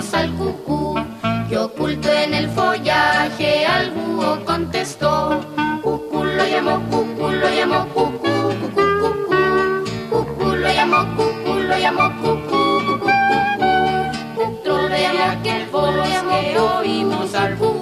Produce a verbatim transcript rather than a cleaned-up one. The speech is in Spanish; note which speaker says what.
Speaker 1: oímos al cucú, que oculto en el follaje al búho contestó. Cucú lo llamó, cucú lo llamó, cucú, cucú, cucú. Cucú lo llamó, cucú lo llamó, cucú, cucú, cucú. Cucú lo llamó, que el bosque oímos al búho.